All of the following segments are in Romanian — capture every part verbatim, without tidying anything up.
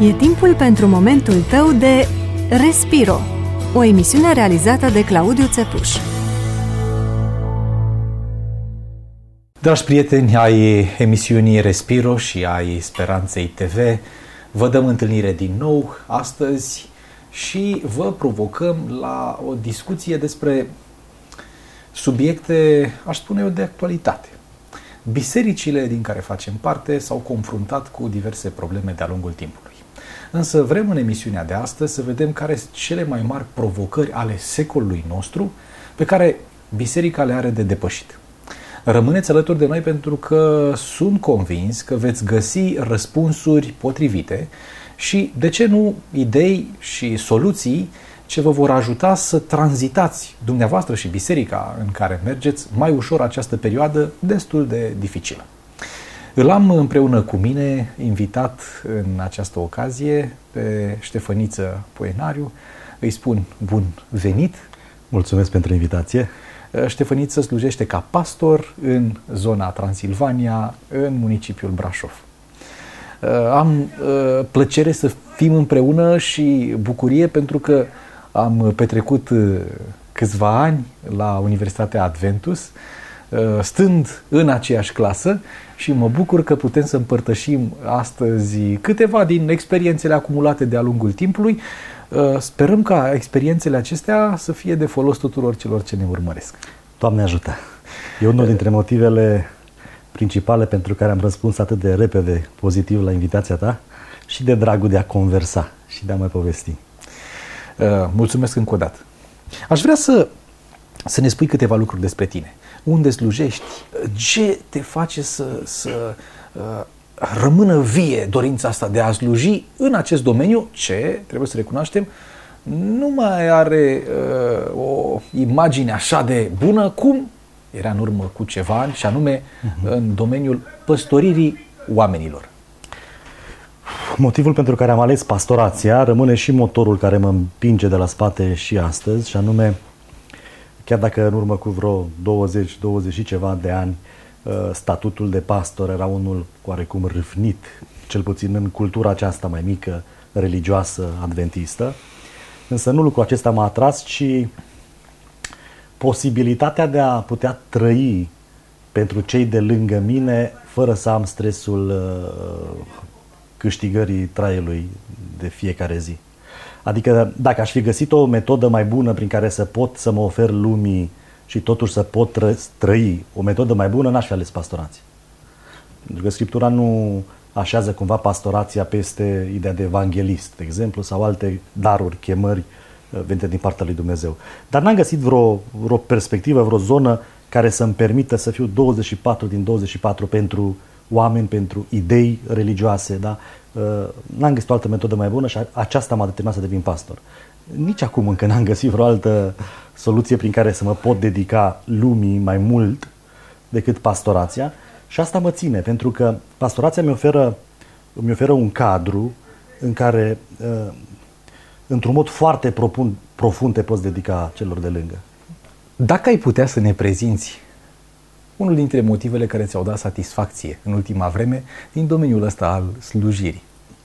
E timpul pentru momentul tău de Respiro, o emisiune realizată de Claudiu Țepuș. Dragi prieteni ai emisiunii Respiro și ai Speranței T V, vă dăm întâlnire din nou astăzi și vă provocăm la o discuție despre subiecte, aș spune eu, de actualitate. Bisericile din care facem parte s-au confruntat cu diverse probleme de-a lungul timpului. Însă vrem în emisiunea de astăzi să vedem care sunt cele mai mari provocări ale secolului nostru pe care biserica le are de depășit. Rămâneți alături de noi pentru că sunt convins că veți găsi răspunsuri potrivite și, de ce nu, idei și soluții ce vă vor ajuta să tranzitați dumneavoastră și biserica în care mergeți mai ușor această perioadă destul de dificilă. Îl am împreună cu mine invitat în această ocazie pe Ștefăniță Poenariu. Îi spun bun venit. Mulțumesc pentru invitație. Ștefăniță slujește ca pastor în zona Transilvania, în municipiul Brașov. Am plăcere să fim împreună și bucurie pentru că am petrecut câțiva ani la Universitatea Adventus, stând în aceeași clasă, și mă bucur că putem să împărtășim astăzi câteva din experiențele acumulate de-a lungul timpului. Sperăm ca experiențele acestea să fie de folos tuturor celor ce ne urmăresc. Doamne ajută! E unul dintre motivele principale pentru care am răspuns atât de repede pozitiv la invitația ta și de dragul de a conversa și de a mai povesti. Mulțumesc încă o dată. Aș vrea să, să ne spui câteva lucruri despre tine. Unde slujești? Ce te face să, să uh, rămână vie dorința asta de a sluji în acest domeniu ce, trebuie să recunoaștem, nu mai are uh, o imagine așa de bună cum era în urmă cu ceva ani, și anume uh-huh. în domeniul păstoririi oamenilor? Motivul pentru care am ales pastorația rămâne și motorul care mă împinge de la spate și astăzi, și anume, chiar dacă în urmă cu vreo douăzeci, douăzeci și ceva de ani statutul de pastor era unul oarecum râvnit, cel puțin în cultura aceasta mai mică, religioasă, adventistă, însă nu lucrul acesta m-a atras, ci posibilitatea de a putea trăi pentru cei de lângă mine fără să am stresul câștigării traiului de fiecare zi. Adică dacă aș fi găsit o metodă mai bună prin care să pot să mă ofer lumii și totuși să pot trăi o metodă mai bună, n-aș fi ales pastorația. Pentru că Scriptura nu așează cumva pastorația peste ideea de evanghelist, de exemplu, sau alte daruri, chemări venite din partea lui Dumnezeu. Dar n-am găsit vreo, vreo perspectivă, vreo zonă care să-mi permită să fiu douăzeci și patru din douăzeci și patru pentru oameni, pentru idei religioase, da? N-am găsit o altă metodă mai bună și aceasta m-a determinat să devin pastor. Nici acum încă n-am găsit vreo altă soluție prin care să mă pot dedica lumii mai mult decât pastorația, și asta mă ține, pentru că pastorația mi oferă, mi oferă un cadru în care, într-un mod foarte profund, profund te poți dedica celor de lângă. Dacă ai putea să ne prezinți unul dintre motivele care ți-au dat satisfacție în ultima vreme din domeniul ăsta al slujirii.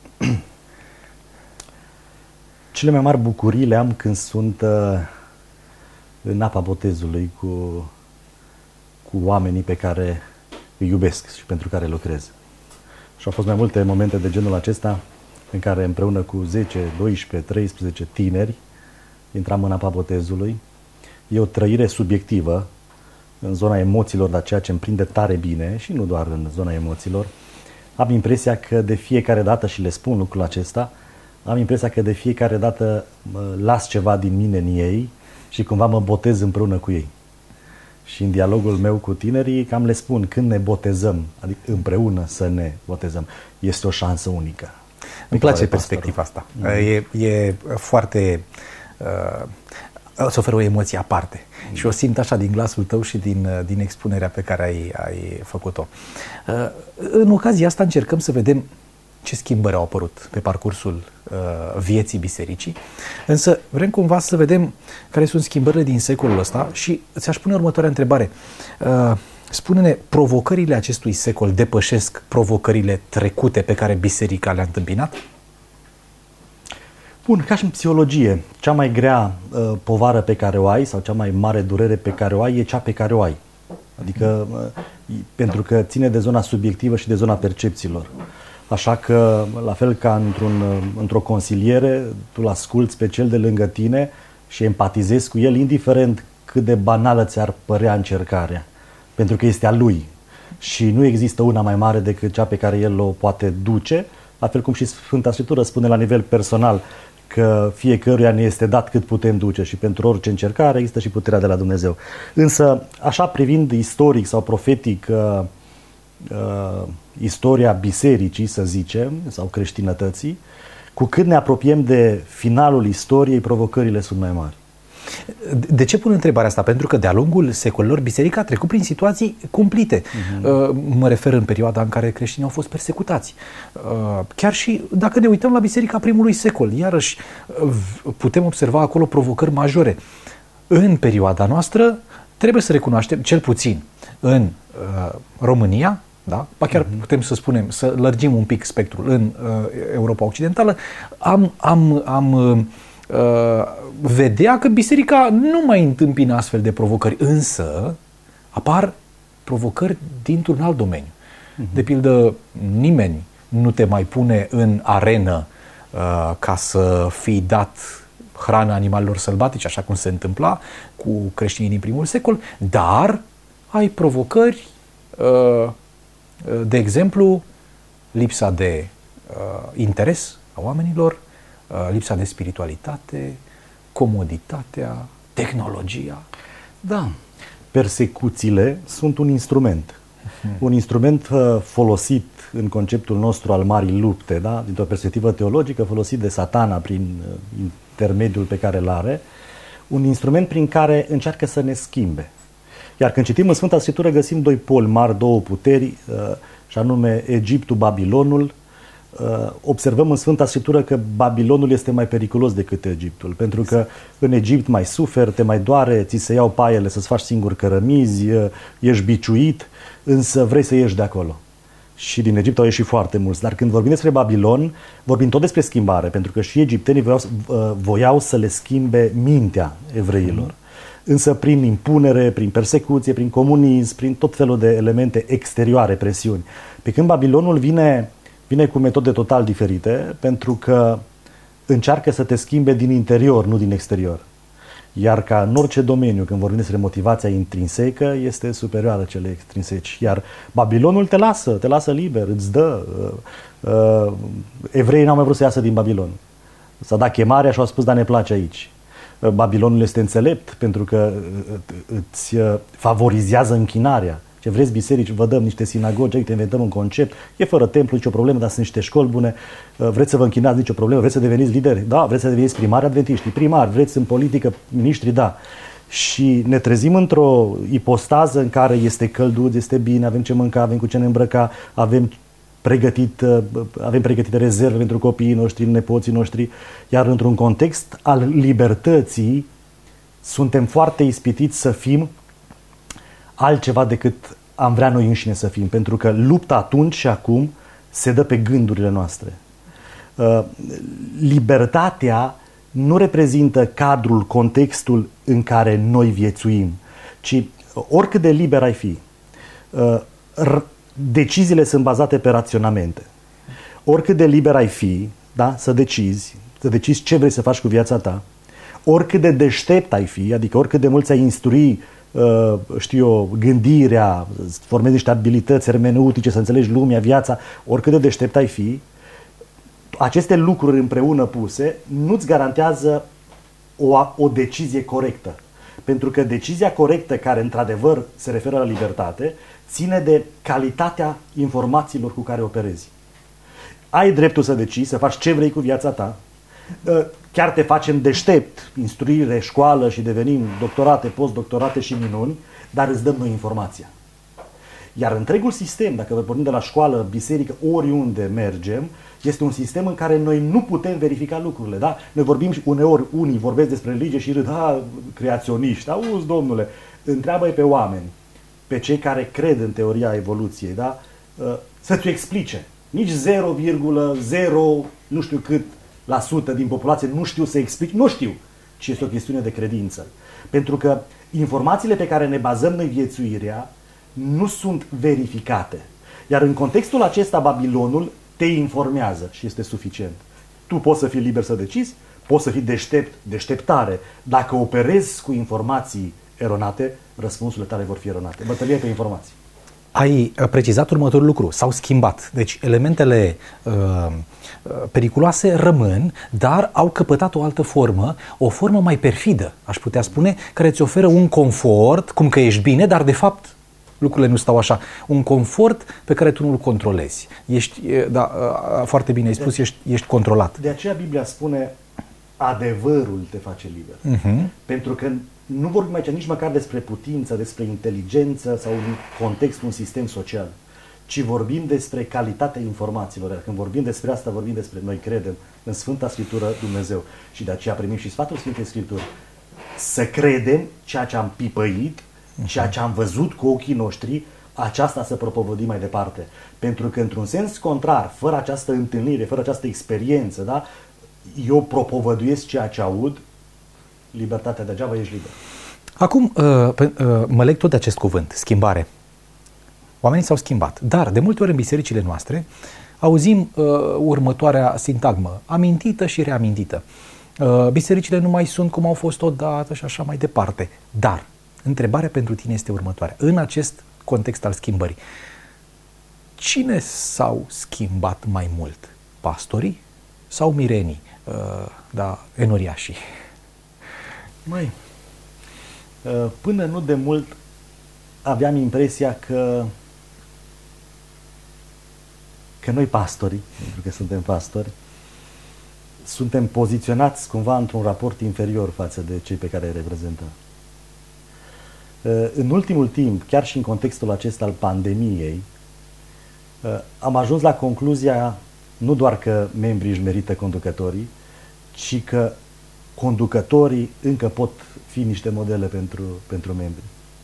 Cele mai mari bucurii le am când sunt uh, în apa botezului cu, cu oamenii pe care îi iubesc și pentru care lucrez. Și au fost mai multe momente de genul acesta în care împreună cu zece, doisprezece, treisprezece tineri intram în apa botezului. E o trăire subiectivă în zona emoțiilor, dar ceea ce îmi prinde tare bine, și nu doar în zona emoțiilor. Am impresia că de fiecare dată, și le spun lucrul acesta, am impresia că de fiecare dată las ceva din mine în ei și cumva mă botez împreună cu ei. Și în dialogul meu cu tinerii cam le spun, când ne botezăm, adică împreună să ne botezăm, este o șansă unică. Îmi place perspectiva asta. Mm. E, e foarte... Uh, îți oferă o emoție aparte. Mm. Și o simt așa din glasul tău și din, din expunerea pe care ai, ai făcut-o. Uh, în ocazia asta încercăm să vedem ce schimbări au apărut pe parcursul uh, vieții bisericii, însă vrem cumva să vedem care sunt schimbările din secolul ăsta și ți-aș pune următoarea întrebare. Uh, spune-ne, provocările acestui secol depășesc provocările trecute pe care biserica le-a întâmpinat? Bun, ca și în psihologie, cea mai grea uh, povară pe care o ai sau cea mai mare durere pe care o ai e cea pe care o ai. Adică, uh, pentru că ține de zona subiectivă și de zona percepțiilor. Așa că, la fel ca într-un, uh, într-o consiliere, tu îl asculți pe cel de lângă tine și empatizezi cu el, indiferent cât de banală ți-ar părea încercarea. Pentru că este a lui. Și nu există una mai mare decât cea pe care el o poate duce, la fel cum și Sfânta Scriptură spune la nivel personal că fiecăruia ne este dat cât putem duce și pentru orice încercare există și puterea de la Dumnezeu. Însă, așa privind istoric sau profetic uh, uh, istoria bisericii, să zicem, sau creștinătății, cu cât ne apropiem de finalul istoriei, provocările sunt mai mari. De ce pun întrebarea asta? Pentru că de-a lungul secolelor biserica a trecut prin situații cumplite. Uh-huh. Mă refer în perioada în care creștinii au fost persecutați. Chiar și dacă ne uităm la biserica primului secol, iarăși putem observa acolo provocări majore. În perioada noastră trebuie să recunoaștem, cel puțin în România, da? Ba chiar uh-huh. putem să spunem, să lărgim un pic spectrul în Europa Occidentală, am, am, am vedea că biserica nu mai întâmpină astfel de provocări, însă apar provocări dintr-un alt domeniu. Uh-huh. De pildă, nimeni nu te mai pune în arenă uh, ca să fii dat hrană animalelor sălbatice, așa cum se întâmpla cu creștinii din primul secol, dar ai provocări, uh, de exemplu, lipsa de uh, interes a oamenilor, lipsa de spiritualitate, comoditatea, tehnologia. Da, persecuțiile sunt un instrument. Uh-huh. Un instrument folosit în conceptul nostru al marii lupte, da? Dintr-o perspectivă teologică, folosit de Satana prin intermediul pe care îl are, un instrument prin care încearcă să ne schimbe. Iar când citim în Sfânta Scriptură găsim doi poli mari, două puteri, și anume Egiptul, Babilonul. Observăm în Sfânta Scriptură că Babilonul este mai periculos decât Egiptul, pentru că în Egipt mai suferi, te mai doare, ți se iau paiele să-ți faci singur cărămizi, ești biciuit, însă vrei să ieși de acolo. Și din Egipt au ieșit foarte mulți. Dar când vorbim despre Babilon, vorbim tot despre schimbare, pentru că și egiptenii voiau, voiau să le schimbe mintea evreilor. Însă prin impunere, prin persecuție, prin comunism, prin tot felul de elemente exterioare, presiuni. Pe când Babilonul vine... Vine cu metode total diferite, pentru că încearcă să te schimbe din interior, nu din exterior. Iar ca în orice domeniu, când vorbim despre motivația intrinsecă, este superioară cele extrinseci. Iar Babilonul te lasă, te lasă liber, îți dă. Uh, uh, evreii n-au mai vrut să iasă din Babilon. S-a dat chemarea și au spus, dar ne place aici. Uh, Babilonul este înțelept pentru că uh, îți uh, favorizează închinarea. Ce vreți biserici, vă dăm niște sinagogi, uite, inventăm un concept, e fără templu, nicio problemă, dar sunt niște școli bune, vreți să vă închinați, nicio problemă, vreți să deveniți lideri, da, vreți să deveniți primari adventiști, primari, vreți în politică, miniștri, da. Și ne trezim într-o ipostază în care este călduț, este bine, avem ce mânca, avem cu ce ne îmbrăca, avem pregătit, avem pregătite rezerve pentru copiii noștri, nepoții noștri, iar într-un context al libertății suntem foarte ispitiți să fim altceva decât am vrea noi înșine să fim, pentru că lupta atunci și acum se dă pe gândurile noastre. Libertatea nu reprezintă cadrul, contextul în care noi viețuim, ci oricât de liber ai fi, deciziile sunt bazate pe raționamente. Oricât de liber ai fi, da, să decizi, să decizi ce vrei să faci cu viața ta, oricât de deștept ai fi, adică oricât de mult ți-ai instrui știu eu, gândirea, să formezi niște abilități hermeneutice, să înțelegi lumea, viața, oricât de deștept ai fi, aceste lucruri împreună puse nu-ți garantează o, o decizie corectă. Pentru că decizia corectă, care într-adevăr se referă la libertate, ține de calitatea informațiilor cu care operezi. Ai dreptul să decizi, să faci ce vrei cu viața ta, chiar te facem deștept, instruire, școală și devenim doctorate, postdoctorate și minuni, dar îți dăm noi informația. Iar întregul sistem, dacă vă pornim de la școală, biserică, oriunde mergem, este un sistem în care noi nu putem verifica lucrurile. Da? Noi vorbim și uneori, unii vorbesc despre religie și râd, ha, creaționiști, auzi, domnule, întreabă-i pe oameni, pe cei care cred în teoria evoluției, da? Să-ți explice. Nici zero virgulă zero nu știu cât la sută din populație nu știu să explic, nu știu, ci este o chestiune de credință. Pentru că informațiile pe care ne bazăm noi viețuirea nu sunt verificate. Iar în contextul acesta, Babilonul te informează și este suficient. Tu poți să fii liber să decizi, poți să fii deștept, deșteptare. Dacă operezi cu informații eronate, răspunsurile tale vor fi eronate. Bătălie pe informații. Ai precizat următorul lucru. S-au schimbat. Deci elementele uh, periculoase rămân, dar au căpătat o altă formă, o formă mai perfidă, aș putea spune, care îți oferă un confort, cum că ești bine, dar de fapt lucrurile nu stau așa. Un confort pe care tu nu-l controlezi. Ești, da, foarte bine ai spus, ești, ești controlat. De aceea Biblia spune adevărul te face liber. Uh-huh. Pentru că nu vorbim aici nici măcar despre putință, despre inteligență sau un context, un sistem social, ci vorbim despre calitatea informațiilor. Iar când vorbim despre asta, vorbim despre, noi credem în Sfânta Scriptură Dumnezeu. Și de aceea primim și sfatul Sfintei Scripturi. Să credem ceea ce am pipăit, ceea ce am văzut cu ochii noștri, aceasta să propovădim mai departe. Pentru că, într-un sens contrar, fără această întâlnire, fără această experiență, da, eu propovăduiesc ceea ce aud, libertatea degeaba, ești liber. Acum, mă leg tot de acest cuvânt, schimbare. Oamenii s-au schimbat, dar de multe ori în bisericile noastre auzim uh, următoarea sintagmă, amintită și reamintită. Uh, bisericile nu mai sunt cum au fost odată și așa mai departe. Dar, întrebarea pentru tine este următoarea. În acest context al schimbării, cine s-au schimbat mai mult? Pastorii sau mirenii? Uh, da, enoriașii? Măi, până nu de mult aveam impresia că că noi pastorii, pentru că suntem pastori, suntem poziționați cumva într-un raport inferior față de cei pe care îi reprezentăm. În ultimul timp, chiar și în contextul acesta al pandemiei, am ajuns la concluzia nu doar că membrii își merită conducătorii, ci că conducătorii încă pot fi niște modele pentru, pentru membri.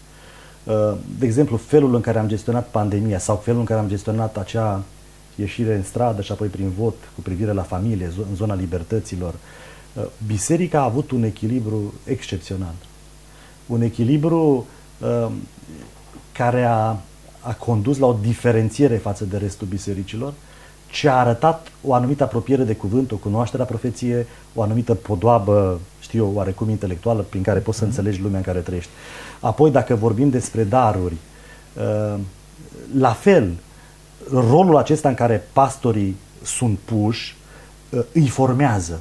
De exemplu, felul în care am gestionat pandemia sau felul în care am gestionat acea ieșire în stradă și apoi prin vot cu privire la familie, în zona libertăților, biserica a avut un echilibru excepțional. Un echilibru uh, care a, a condus la o diferențiere față de restul bisericilor, ce a arătat o anumită apropiere de cuvânt, o cunoaștere a profeției, o anumită podoabă, știu eu, oarecum intelectuală, prin care poți să înțelegi lumea în care trăiești. Apoi, dacă vorbim despre daruri, uh, la fel, rolul acesta în care pastorii sunt puși, uh, îi formează.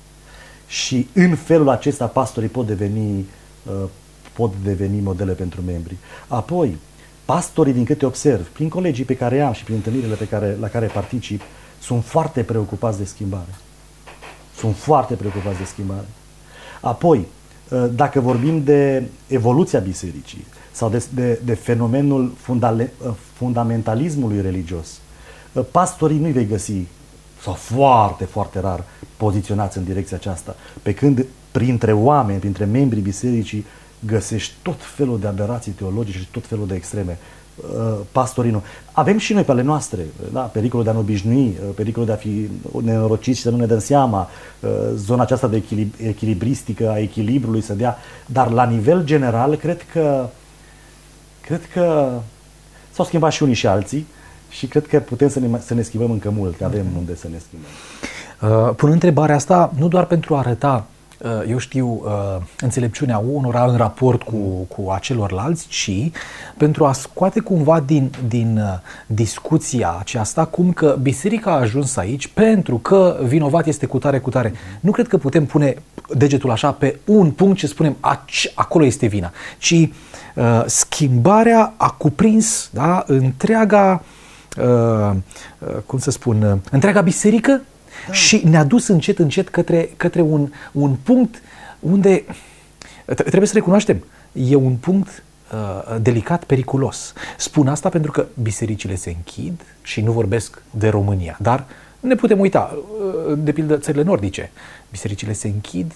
Și în felul acesta pastorii pot deveni, uh, pot deveni modele pentru membri. Apoi, pastorii, din câte observ, prin colegii pe care am și prin întâlnirile pe care, la care particip, sunt foarte preocupați de schimbare. Sunt foarte preocupați de schimbare. Apoi, dacă vorbim de evoluția bisericii sau de, de, de fenomenul fundale, fundamentalismului religios, pastorii nu-i vei găsi, sau foarte, foarte rar, poziționați în direcția aceasta, pe când printre oameni, printre membrii bisericii, găsești tot felul de aberații teologice și tot felul de extreme. Pastorii nu. Avem și noi pe ale noastre, da? Pericolul de a ne obișnui, pericolul de a fi nenorociți și să nu ne dăm seama, zona aceasta de echilib- echilibristică, a echilibrului să dea, dar la nivel general cred că cred că s-au schimbat și unii și alții și cred că putem să ne, să ne schimbăm încă mult, că avem unde să ne schimbăm. Pun întrebarea asta nu doar pentru a arăta, eu știu, înțelepciunea unora în raport cu, cu acelorlalți, ci pentru a scoate cumva din, din discuția aceasta cum că biserica a ajuns aici pentru că vinovat este cutare, cutare. Nu cred că putem pune degetul așa pe un punct și spunem acolo este vina, ci uh, schimbarea a cuprins, da, întreaga, uh, cum să spun, uh, întreaga biserică. Da. Și ne-a dus încet, încet către, către un, un punct unde, trebuie să recunoaștem, e un punct uh, delicat, periculos. Spun asta pentru că bisericile se închid și nu vorbesc de România, dar ne putem uita, uh, de pildă țările nordice. Bisericile se închid,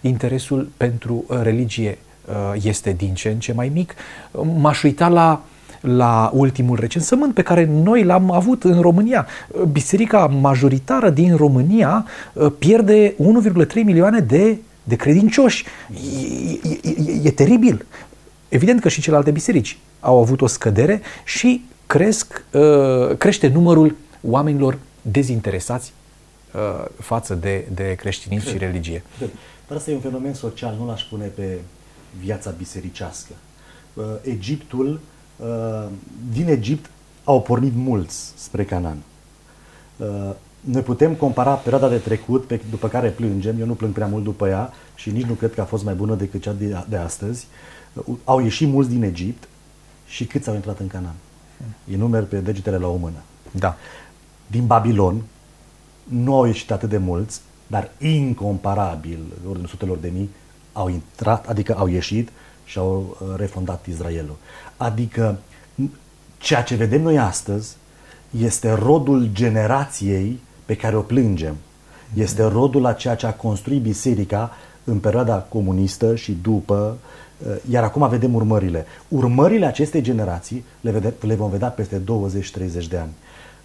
interesul pentru religie uh, este din ce în ce mai mic. M-aș uita la la ultimul recensământ pe care noi l-am avut în România. Biserica majoritară din România pierde unu virgulă trei milioane de, de credincioși. E, e, e, e teribil. Evident că și celelalte biserici au avut o scădere și cresc, crește numărul oamenilor dezinteresați față de, de creștinism Cred. și religie. Cred. Dar asta e un fenomen social, nu l-aș pune pe viața bisericească. Egiptul, din Egipt au pornit mulți spre Canaan. Noi putem compara perioada de trecut, pe, după care plângem, eu nu plâng prea mult după ea și nici nu cred că a fost mai bună decât cea de, de astăzi. Au ieșit mulți din Egipt și câți au intrat în Canaan? Îi numeri pe degetele la o mână. Da. Din Babilon nu au ieșit atât de mulți, dar incomparabil, în ordinul sutelor de mii, au intrat, adică au ieșit și au refondat Israelul. Adică ceea ce vedem noi astăzi este rodul generației pe care o plângem. Este rodul a ceea ce a construit biserica în perioada comunistă și după, iar acum vedem urmările. Urmările acestei generații le, vede, le vom vedea peste douăzeci treizeci de ani.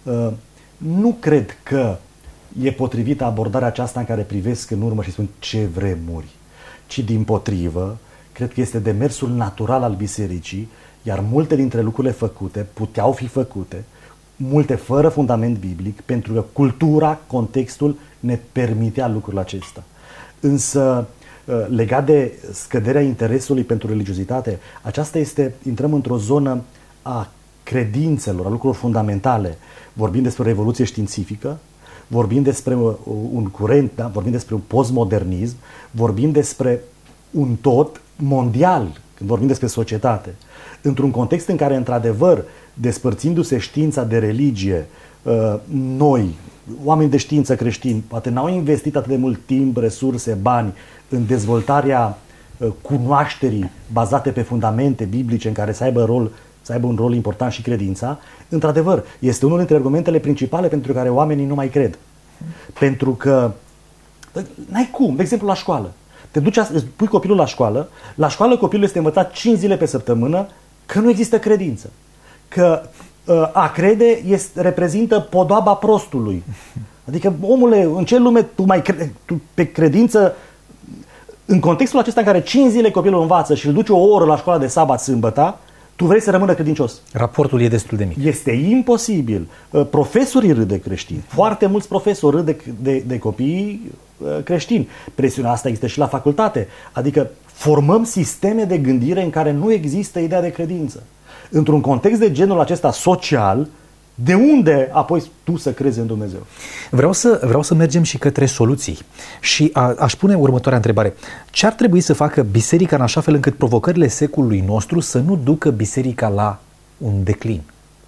Nu cred că e potrivită abordarea aceasta în care privesc în urmă și spun ce vremuri, ci dimpotrivă, cred că este demersul natural al bisericii, iar multe dintre lucrurile făcute puteau fi făcute, multe fără fundament biblic, pentru că cultura, contextul ne permitea lucrul acesta. Însă, legat de scăderea interesului pentru religiozitate, aceasta este, intrăm într-o zonă a credințelor, a lucrurilor fundamentale. Vorbim despre o revoluție științifică, vorbim despre un curent, da? Vorbim despre un postmodernism, vorbim despre un tot mondial, când vorbim despre societate. Într-un context în care, într-adevăr, despărțindu-se știința de religie, noi, oameni de știință creștini, poate n-au investit atât de mult timp, resurse, bani în dezvoltarea cunoașterii bazate pe fundamente biblice în care să aibă rol să aibă un rol important și credința, într-adevăr, este unul dintre argumentele principale pentru care oamenii nu mai cred. Pentru că n-ai cum, de exemplu la școală. Te duci, pui copilul la școală, la școală copilul este învățat cinci zile pe săptămână că nu există credință. Că a crede este, reprezintă podoaba prostului. Adică, omule, în ce lume tu mai crezi pe credință? În contextul acesta în care cinci zile copilul învață și îl duce o oră la școala de sabat sâmbătă, tu vrei să rămână credincios. Raportul e destul de mic. Este imposibil. Profesorii râd de creștini. Foarte mulți profesori râd de, de, de copii creștini. Presiunea asta există și la facultate. Adică formăm sisteme de gândire în care nu există ideea de credință. Într-un context de genul acesta social, de unde apoi tu să crezi în Dumnezeu? Vreau să, vreau să mergem și către soluții. Și a, aș pune următoarea întrebare. Ce ar trebui să facă biserica în așa fel încât provocările secolului nostru să nu ducă biserica la un declin?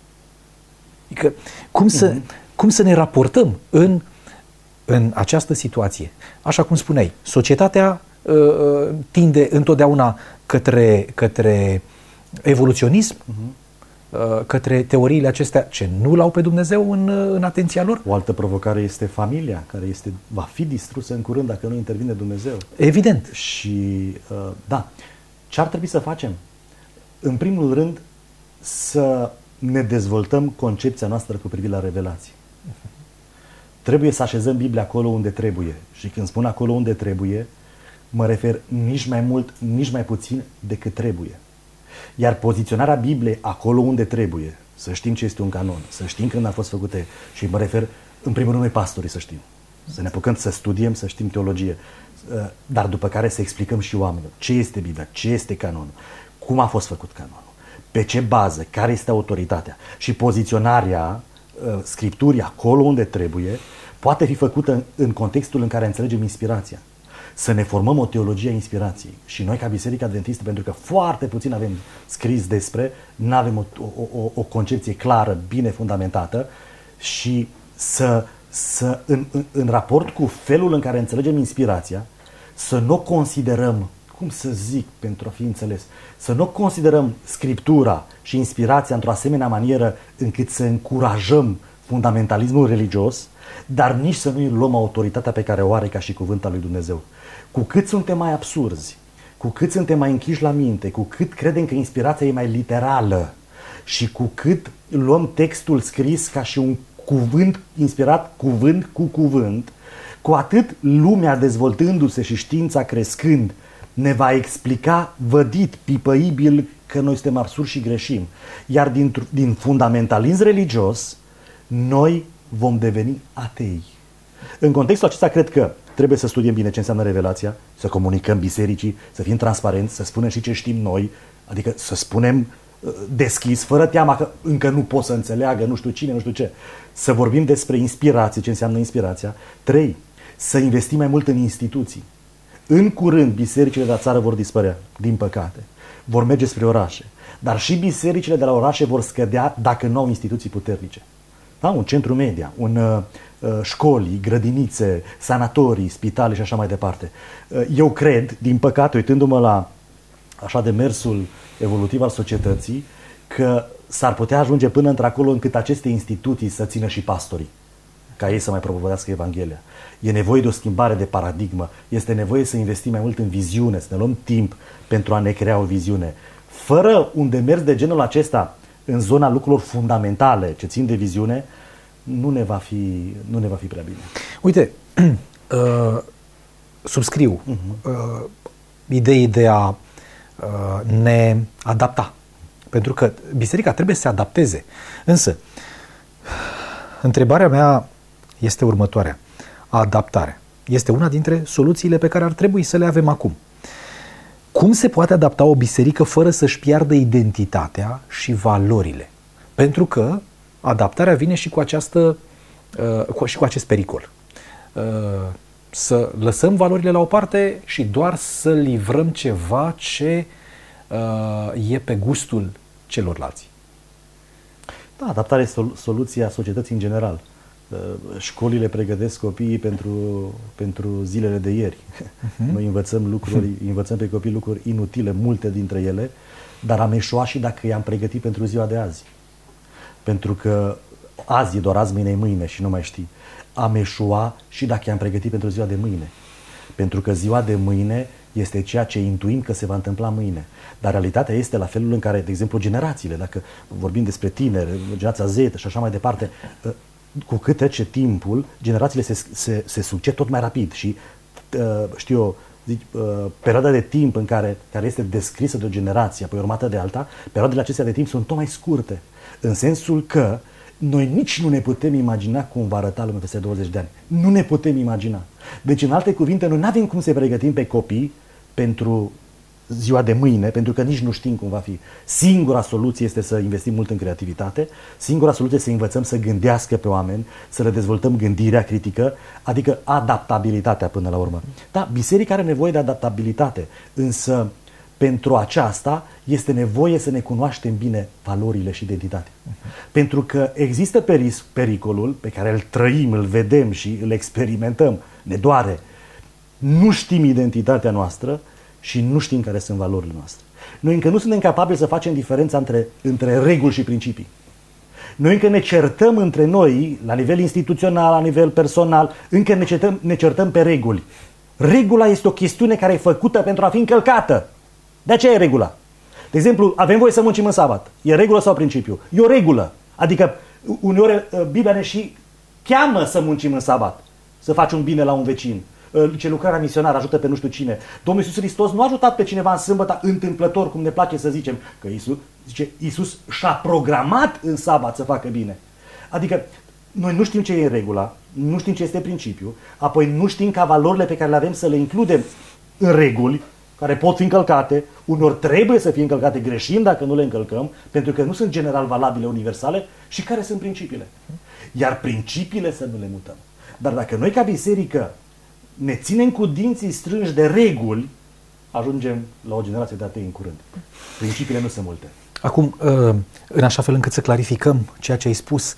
Adică, cum să, uh-huh. cum să ne raportăm în, în această situație? Așa cum spuneai, societatea uh, tinde întotdeauna către, către evoluționism, uh-huh. către teoriile acestea ce nu l-au pe Dumnezeu în, în atenția lor. O altă provocare este familia, care este, va fi distrusă în curând dacă nu intervine Dumnezeu. Evident. Și, da, ce ar trebui să facem? În primul rând, să ne dezvoltăm concepția noastră cu privire la revelație. Uh-huh. Trebuie să așezăm Biblia acolo unde trebuie. Și când spun acolo unde trebuie, mă refer nici mai mult, nici mai puțin decât trebuie. Iar poziționarea Bibliei acolo unde trebuie, să știm ce este un canon, să știm când a fost făcute, și mă refer, în primul rând, noi pastorii să știm. Să ne apucăm să studiem, să știm teologie, dar după care să explicăm și oamenilor ce este Biblia, ce este canonul, cum a fost făcut canonul, pe ce bază, care este autoritatea. Și poziționarea Scripturii acolo unde trebuie poate fi făcută în contextul în care înțelegem inspirația. Să ne formăm o teologie a inspirației. Și noi, ca Biserica Adventistă, pentru că foarte puțin avem scris despre, nu avem o, o, o concepție clară, bine fundamentată, și să, să în, în, în raport cu felul în care înțelegem inspirația, să nu considerăm, cum să zic pentru a fi înțeles, să nu considerăm Scriptura și inspirația într-o asemenea manieră încât să încurajăm fundamentalismul religios, dar nici să nu-i luăm autoritatea pe care o are ca și cuvânt al lui Dumnezeu. Cu cât suntem mai absurzi, cu cât suntem mai închiși la minte, cu cât credem că inspirația e mai literală Și cu cât luăm textul scris ca și un cuvânt inspirat, cuvânt cu cuvânt, cu atât lumea dezvoltându-se și știința crescând ne va explica vădit, pipăibil că noi suntem absurdi și greșim. Iar din, din fundamentalism religios, noi vom deveni atei. În contextul acesta, cred că trebuie să studiem bine ce înseamnă revelația, să comunicăm bisericii, să fim transparenți, să spunem și ce știm noi, adică să spunem deschis, fără teama că încă nu pot să înțeleagă nu știu cine, nu știu ce. Să vorbim despre inspirație, ce înseamnă inspirația. Trei, să investim mai mult în instituții. În curând, bisericile de la țară vor dispărea, din păcate. Vor merge spre orașe. Dar și bisericile de la orașe vor scădea dacă nu au instituții puternice. Da? Un centru media, un uh, școli, grădinițe, sanatorii, spitale și așa mai departe. Uh, eu cred, din păcate, uitându-mă la așa de mersul evolutiv al societății, că s-ar putea ajunge până într-acolo încât aceste instituții să țină și pastorii, ca ei să mai propovădească Evanghelia. E nevoie de o schimbare de paradigmă, este nevoie să investim mai mult în viziune, să ne luăm timp pentru a ne crea o viziune. Fără un demers de genul acesta în zona lucrurilor fundamentale ce țin de viziune, nu ne va fi, nu ne va fi prea bine. Uite, uh, subscriu uh-huh. uh, ideii de a uh, ne adapta. Pentru că biserica trebuie să se adapteze. Însă, întrebarea mea este următoarea. Adaptarea este una dintre soluțiile pe care ar trebui să le avem acum. Cum se poate adapta o biserică fără să-și piardă identitatea și valorile? Pentru că adaptarea vine și cu, această, uh, cu, și cu acest pericol. Uh, să lăsăm valorile la o parte și doar să livrăm ceva ce uh, e pe gustul celorlalți. Da, adaptarea este soluția societății în general. Școlile pregătesc copiii pentru, pentru zilele de ieri. Uh-huh. Noi învățăm lucruri, învățăm pe copii lucruri inutile, multe dintre ele, dar am eșuat și dacă i-am pregătit pentru ziua de azi. Pentru că azi e doar azi, mâine e mâine și nu mai știi. Am eșuat și dacă i-am pregătit pentru ziua de mâine. Pentru că ziua de mâine este ceea ce intuim că se va întâmpla mâine. Dar realitatea este la felul în care, de exemplu, generațiile, dacă vorbim despre tineri, generația Z și așa mai departe, cu cât trece timpul, generațiile se, se, se succed tot mai rapid și, știu eu, zic, perioada de timp în care, care este descrisă de o generație, apoi urmată de alta, perioadele acestea de timp sunt tot mai scurte. În sensul că noi nici nu ne putem imagina cum va arăta lumea peste douăzeci de ani. Nu ne putem imagina. Deci, în alte cuvinte, noi nu avem cum să pregătim pe copii pentru ziua de mâine, pentru că nici nu știm cum va fi. Singura soluție este să investim mult în creativitate, singura soluție este să învățăm să gândească pe oameni, să le dezvoltăm gândirea critică, adică adaptabilitatea până la urmă. Da, biserica are nevoie de adaptabilitate, însă pentru aceasta este nevoie să ne cunoaștem bine valorile și identitatea. Uh-huh. Pentru că există peris, pericolul pe care îl trăim, îl vedem și îl experimentăm, ne doare. Nu știm identitatea noastră și nu știm care sunt valorile noastre. Noi încă nu suntem capabili să facem diferența între, între reguli și principii. Noi încă ne certăm între noi, la nivel instituțional, la nivel personal, încă ne certăm, ne certăm pe reguli. Regula este o chestiune care e făcută pentru a fi încălcată. De aceea e regula. De exemplu, avem voie să muncim în sabat. E regulă sau principiu? E o regulă. Adică uneori Biblia ne și cheamă să muncim în sabat. Să faci un bine la un vecin. Ce lucrarea misionară ajută pe nu știu cine. Domnul Iisus Hristos nu a ajutat pe cineva în sâmbătă întâmplător, cum ne place să zicem, că Iisus, zice, Iisus și-a programat în sabat să facă bine. Adică noi nu știm ce e regula, nu știm ce este principiu, apoi nu știm ca valorile pe care le avem să le includem în reguli, care pot fi încălcate, unor trebuie să fie încălcate, greșim dacă nu le încălcăm, pentru că nu sunt general valabile, universale, și care sunt principiile. Iar principiile să nu le mutăm. Dar dacă noi ca biserică ne ținem cu dinții strânși de reguli, ajungem la o generație de atei în curând. Principiile nu sunt multe. Acum, în așa fel încât să clarificăm ceea ce ai spus,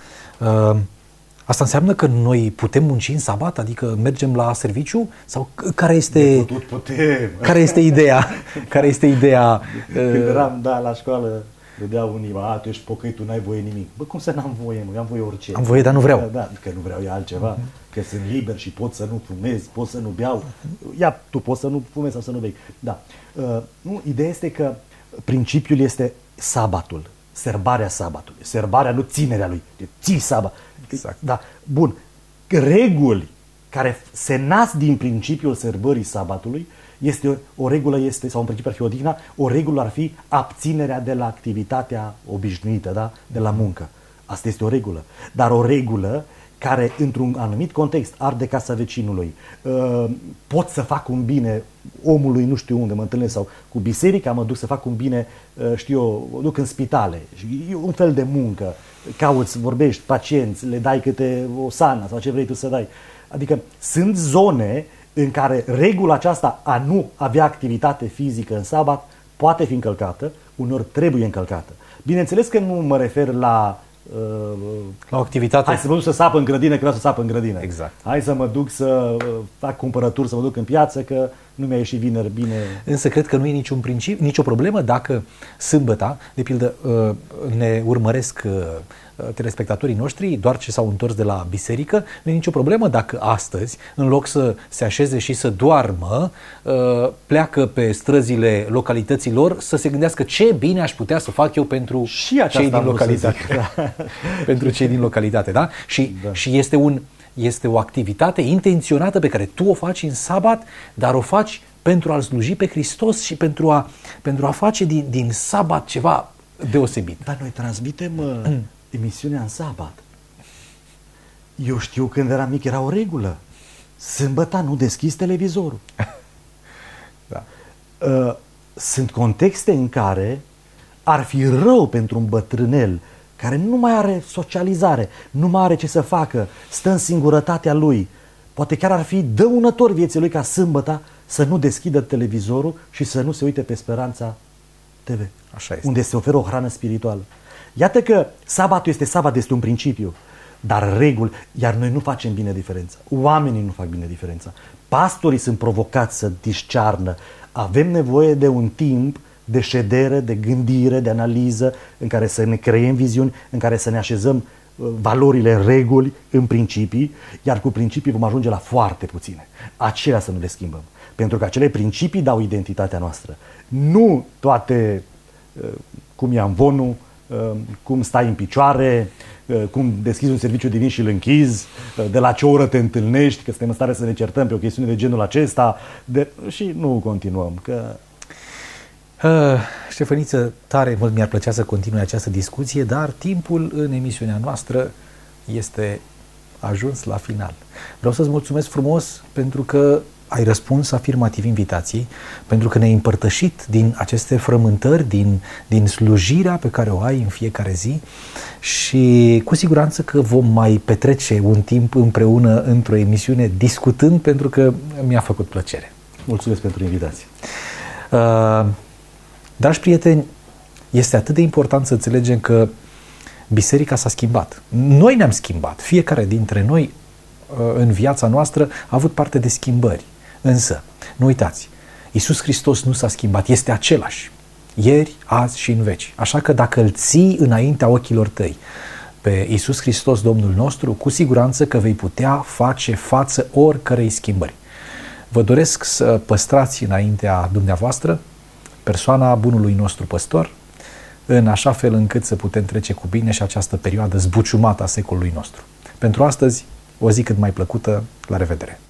asta înseamnă că noi putem munci în sabat? Adică mergem la serviciu? Sau care este, putut, putem. Care este ideea? Care este ideea? Când eram, da, la școală, dădea unii, a, tu ești pocăit, tu n-ai voie nimic. Bă, cum să n-am voie, mă? Am voie orice. Am voie, dar nu vreau. Da, da, că nu vreau, e altceva. Uh-huh. Că sunt liber și pot să nu fumez, pot să nu beau. Ia, tu poți să nu fumezi sau să nu bei. Da. Uh, nu, ideea este că principiul este sabatul. Sărbarea sabatului, sărbarea, nu ținerea lui, ții sabat. Exact. Da, bun. Reguli care se nasc din principiul sărbării sabatului, este o, o regulă, este, sau în principiu ar fi odihna, o regulă ar fi abținerea de la activitatea obișnuită, da? De la muncă. Asta este o regulă. Dar o regulă care, într-un anumit context, arde casa vecinului, uh, pot să fac un bine omului, nu știu unde mă întâlnesc, sau cu biserica mă duc să fac un bine, uh, știu eu, mă duc în spitale, un fel de muncă, cauți, vorbești, pacienți, le dai câte o sana sau ce vrei tu să dai. Adică sunt zone în care regula aceasta a nu avea activitate fizică în sabat poate fi încălcată, uneori trebuie încălcată. Bineînțeles că nu mă refer la la o activitate. Hai să mă duc să sapă în grădină, că vreau să sapă în grădină. Exact. Hai să mă duc să fac cumpărături, să mă duc în piață, că nu mi-a ieșit vineri bine. Însă cred că nu e niciun principiu, nicio problemă dacă sâmbăta, de pildă, ne urmăresc telespectatorii noștri, doar ce s-au întors de la biserică, nu e nicio problemă dacă astăzi, în loc să se așeze și să doarmă, pleacă pe străzile localităților să se gândească ce bine aș putea să fac eu pentru și cei din localitate. Zic, da. Pentru cei din localitate, da? Și, da. și este, un, este o activitate intenționată pe care tu o faci în sabat, dar o faci pentru a-L sluji pe Hristos și pentru a, pentru a face din, din sabat ceva deosebit. Dar noi transmitem uh, emisiunea în sabat. Eu știu când eram mic era o regulă. Sâmbăta nu deschizi televizorul. Da. Uh, sunt contexte în care ar fi rău pentru un bătrânel care nu mai are socializare, nu mai are ce să facă, stă în singurătatea lui. Poate chiar ar fi dăunător vieții lui ca sâmbăta să nu deschidă televizorul și să nu se uite pe Speranța T V. Așa este. Unde se oferă o hrană spirituală. Iată că sabatul este sabat, este un principiu, dar reguli, iar noi nu facem bine diferența. Oamenii nu fac bine diferența. Pastorii sunt provocați să discearnă. Avem nevoie de un timp de ședere, de gândire, de analiză, în care să ne creăm viziuni, în care să ne așezăm valorile, reguli în principii, iar cu principii vom ajunge la foarte puține. Acelea să nu le schimbăm. Pentru că acele principii dau identitatea noastră. Nu toate, cum e amvonul, cum stai în picioare, cum deschizi un serviciu din și îl închizi, de la ce oră te întâlnești, că suntem în stare să ne certăm pe o chestiune de genul acesta, de... și nu continuăm. Că... Uh, Ștefăniță, tare mult mi-ar plăcea să continui această discuție, dar timpul în emisiunea noastră este ajuns la final. Vreau să-ți mulțumesc frumos pentru că ai răspuns afirmativ invitației, pentru că ne-ai împărtășit din aceste frământări, din, din slujirea pe care o ai în fiecare zi și cu siguranță că vom mai petrece un timp împreună într-o emisiune discutând, pentru că mi-a făcut plăcere. Mulțumesc pentru invitație. Uh, Dragi prieteni, este atât de important să înțelegem că biserica s-a schimbat. Noi ne-am schimbat. Fiecare dintre noi în viața noastră a avut parte de schimbări. Însă, nu uitați, Iisus Hristos nu s-a schimbat, este același. Ieri, azi și în veci. Așa că dacă îl ții înaintea ochilor tăi pe Iisus Hristos, Domnul nostru, cu siguranță că vei putea face față oricărei schimbări. Vă doresc să păstrați înaintea dumneavoastră persoana bunului nostru păstor, în așa fel încât să putem trece cu bine și această perioadă zbuciumată a secolului nostru. Pentru astăzi, o zi cât mai plăcută, la revedere!